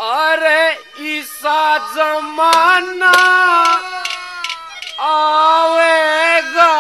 अरे ईसा जमाना आवेगा,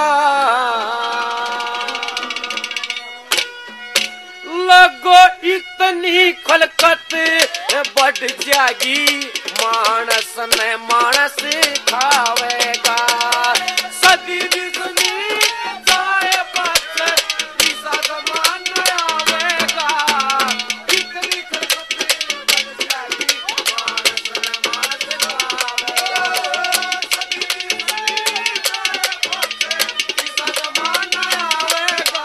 लगो इतनी खलकत बढ़ जाएगी, मानस ने मानस खावेगा। सदी जितनी जाए बच ईसा जमाना आवेगा, इतनी खलकत बढ़ जाएगी, मानस ने मानस खावेगा। सदी जितनी जाए बच ईसा जमाना आवेगा,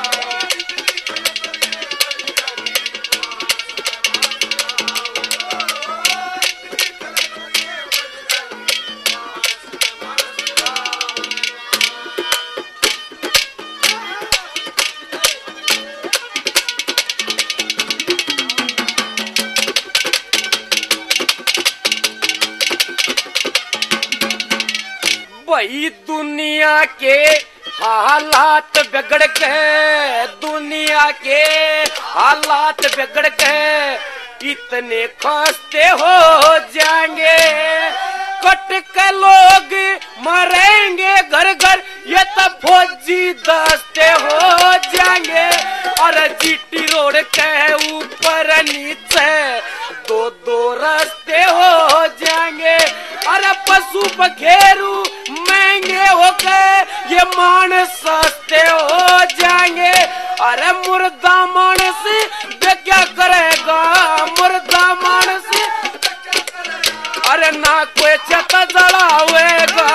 भाई दुनिया के हालात बिगड़ के, दुनिया के हालात बिगड़ के इतने खस्ते हो जाएंगे, कट के लोग मरेंगे घर घर, ये तो फौजी दस्ते हो जाएंगे। और जीटी रोड के ऊपर नीचे दो दो रास्ते हो जाएंगे। अरे पशु पखेरू महंगे हो गए, ये मानस सस्ते हो जाएंगे। अरे मुर्दा मानस क्या करेगा, मुर्दा मानस, अरे ना कोई छत जलावेगा।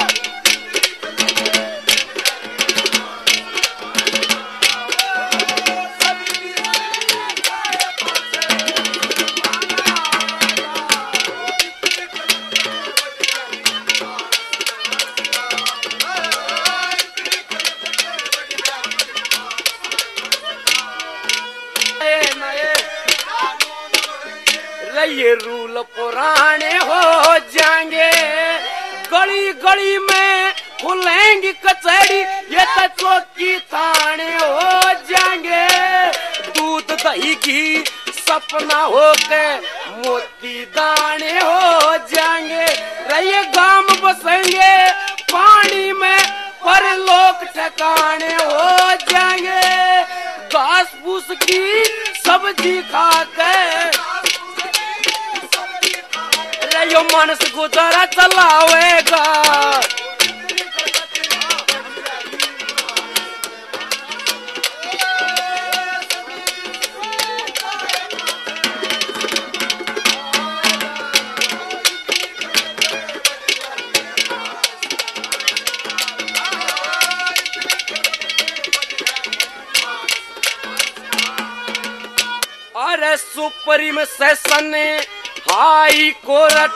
ये रूल पुराने हो जाएंगे, गली गली में खुलेंगी कचहरी, ये तो चौकी थाने हो जाएंगे। दूध दही की सपना हो के मोती दाने हो जाएंगे। रहिए गांव बसेंगे पानी में, पर लोग ठिकाने हो जाएंगे। घास फूस की सब्जी खा के यो मानस गुजारा चलावेगा। अरे सुप्रीम सेशन हाई कोर्ट,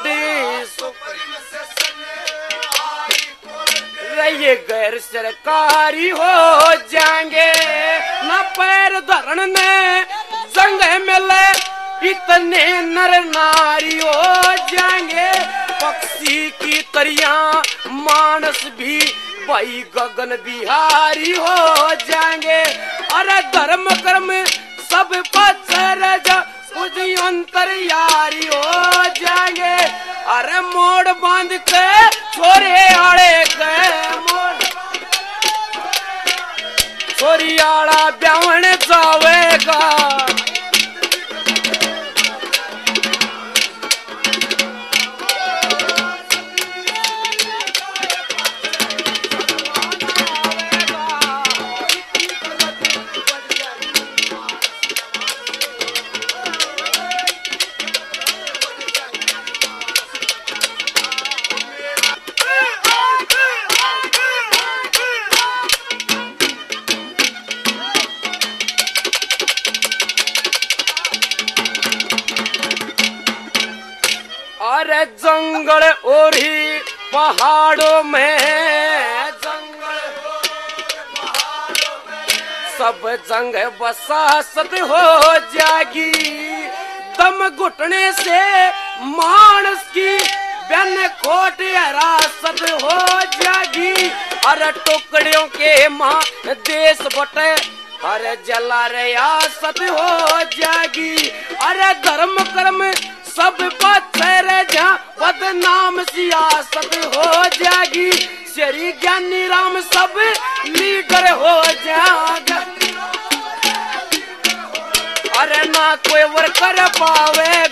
ये गैर सरकारी हो जाएंगे, न पैर धरने जंग मिले, इतने नर नारी हो जाएंगे। पक्षी की तरिया मानस भी भाई गगन बिहारी हो जाएंगे। अरे धर्म कर्म सब पचर जा अंतरयारी हो जाएंगे। अरे मोड़ बांध के छोरे आड़े के मोड़, छोरी आड़ा ब्यावन जावेगा। अरे जंगल और ही पहाड़ों में, जंगल सब जंग बसासत हो जाएगी। दम घुटने से मानस की बन खोट हिरासत हो जाएगी। अरे टुकड़ियों के माँ देश बटे, अरे जला रियासत हो जाएगी। अरे धर्म कर्म रियासत हो जाएगी, श्री ज्ञानी राम सब लीडर हो जाएगा। अरे ना कोई वर्कर पावे